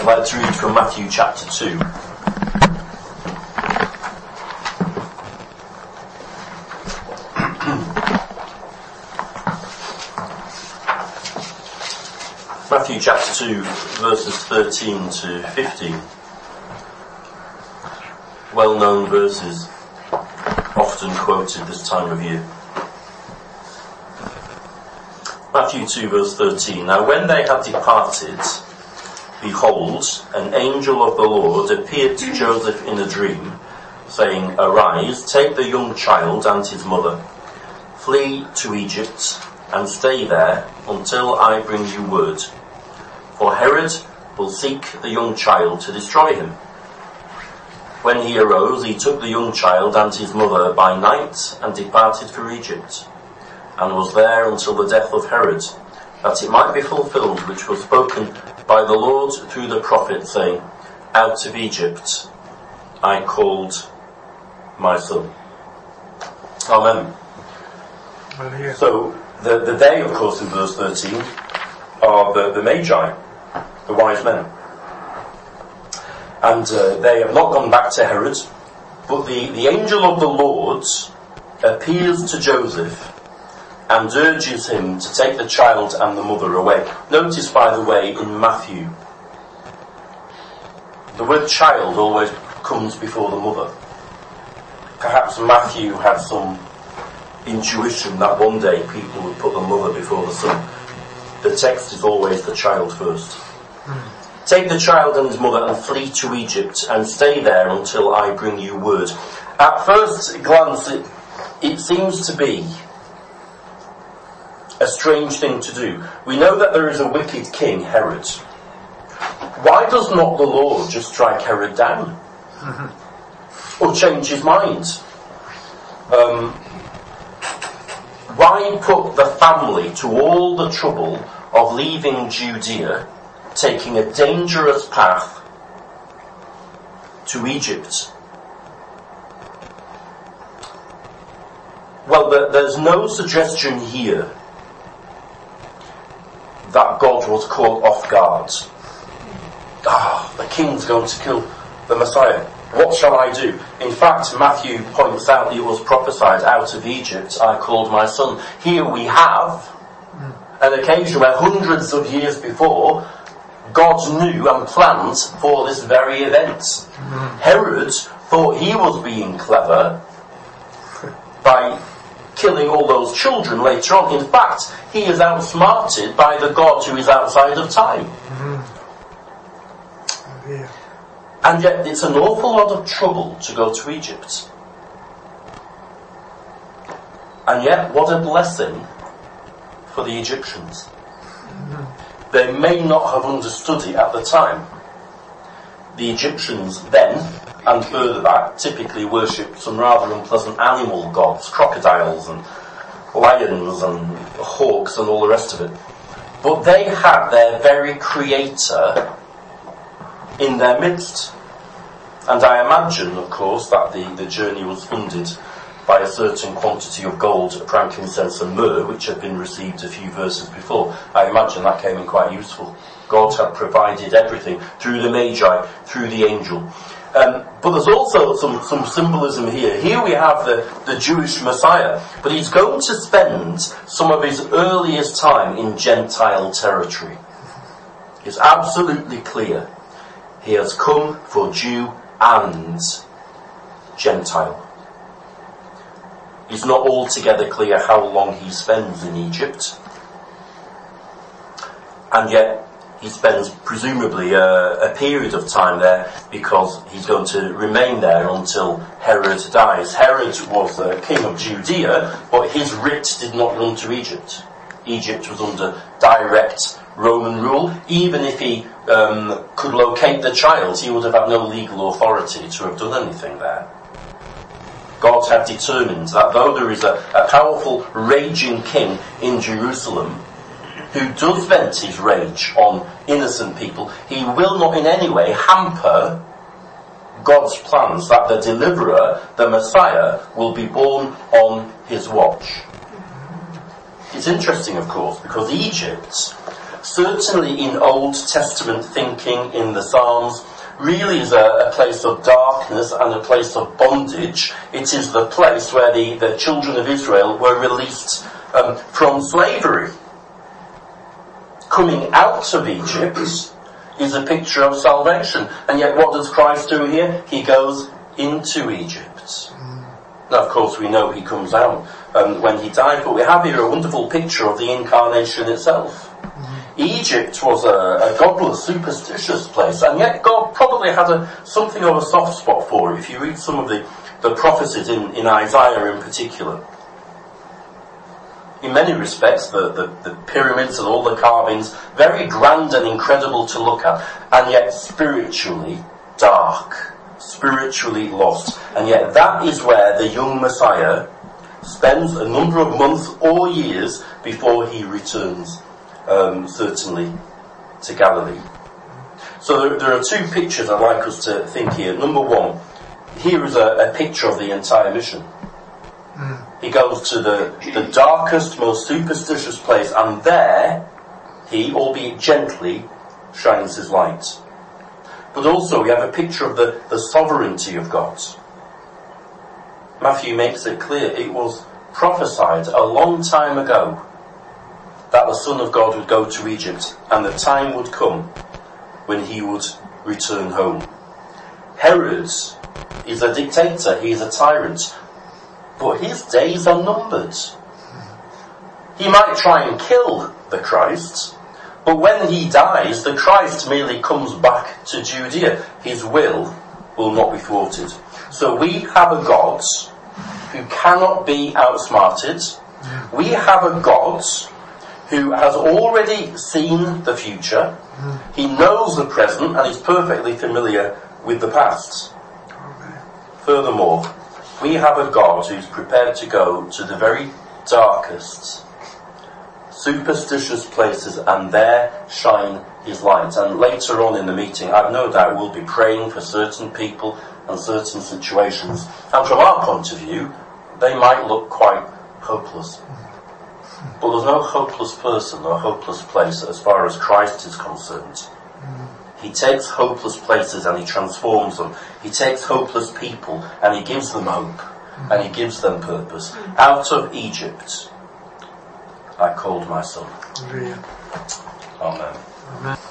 like to read from Matthew chapter 2. Matthew chapter 2, verses 13 to 15. Well-known verses, often quoted this time of year. Matthew 2, verse 13. Now when they had departed, behold, an angel of the Lord appeared to Joseph in a dream, saying, Arise, take the young child and his mother, flee to Egypt, and stay there until I bring you word. For Herod will seek the young child to destroy him. When he arose, he took the young child and his mother by night and departed for Egypt, and was there until the death of Herod, that it might be fulfilled which was spoken by the Lord through the prophet, saying, Out of Egypt I called my son. Amen. So, the they, of course, in verse 13, are the Magi, the wise men. And they have not gone back to Herod, but the angel of the Lord appears to Joseph and urges him to take the child and the mother away. Notice, by the way, in Matthew, the word child always comes before the mother. Perhaps Matthew had some intuition that one day people would put the mother before the son. The text is always the child first. Take the child and his mother and flee to Egypt and stay there until I bring you word. At first glance, it seems to be a strange thing to do. We know that there is a wicked king, Herod. Why does not the Lord just strike Herod down? Or change his mind? Why put the family to all the trouble of leaving Judea, taking a dangerous path to Egypt? Well, there's no suggestion here that God was caught off guard. The king's going to kill the Messiah. What shall I do? In fact, Matthew points out it was prophesied, out of Egypt I called my son. Here we have an occasion where hundreds of years before, God knew and planned for this very event. Herod thought he was being clever by killing all those children later on. In fact, he is outsmarted by the God who is outside of time. And yet it's an awful lot of trouble to go to Egypt. And yet what a blessing for the Egyptians. They may not have understood it at the time. The Egyptians then, and further back, typically worshipped some rather unpleasant animal gods, crocodiles and lions and hawks and all the rest of it. But they had their very creator in their midst. And I imagine, of course, that the journey was funded by a certain quantity of gold, frankincense and myrrh, which had been received a few verses before. I imagine that came in quite useful. God had provided everything through the Magi, through the angel. But there's also some symbolism here. Here we have the Jewish Messiah, but he's going to spend some of his earliest time in Gentile territory. It's absolutely clear. He has come for Jew and Gentile. It's not altogether clear how long he spends in Egypt. And yet he spends presumably a period of time there because he's going to remain there until Herod dies. Herod was the king of Judea, but his writ did not run to Egypt. Egypt was under direct Roman rule. Even if he could locate the child, he would have had no legal authority to have done anything there. God had determined that though there is a powerful raging king in Jerusalem who does vent his rage on innocent people, he will not in any way hamper God's plans that the deliverer, the Messiah, will be born on his watch. It's interesting, of course, because Egypt certainly in Old Testament thinking in the Psalms, really is a place of darkness and a place of bondage. It is the place where the children of Israel were released from slavery. Coming out of Egypt is a picture of salvation. And yet what does Christ do here? He goes into Egypt. Now, of course, we know he comes out when he died, but we have here a wonderful picture of the incarnation itself. Egypt was a godless, superstitious place, and yet God probably had something of a soft spot for it, if you read some of the prophecies in Isaiah in particular. In many respects, the pyramids and all the carvings, very grand and incredible to look at, and yet spiritually dark, spiritually lost. And yet that is where the young Messiah spends a number of months or years before he returns. Certainly to Galilee. So there are two pictures I'd like us to think here. Number one, here is a picture of the entire mission. He goes to the darkest, most superstitious place, and there he, albeit gently, shines his light. But also we have a picture of the sovereignty of God. Matthew makes it clear it was prophesied a long time ago that the Son of God would go to Egypt, and the time would come when he would return home. Herod is a dictator, he is a tyrant, but his days are numbered. He might try and kill the Christ, but when he dies, the Christ merely comes back to Judea. His will not be thwarted. So we have a God who cannot be outsmarted. We have a God who has already seen the future. He knows the present and is perfectly familiar with the past. Furthermore, we have a God who's prepared to go to the very darkest, superstitious places and there shine his light. And later on in the meeting, I've no doubt we'll be praying for certain people and certain situations. And from our point of view, they might look quite hopeless. But there's no hopeless person or hopeless place as far as Christ is concerned. He takes hopeless places and he transforms them. He takes hopeless people and he gives them hope and he gives them purpose. Out of Egypt I called my son. Amen.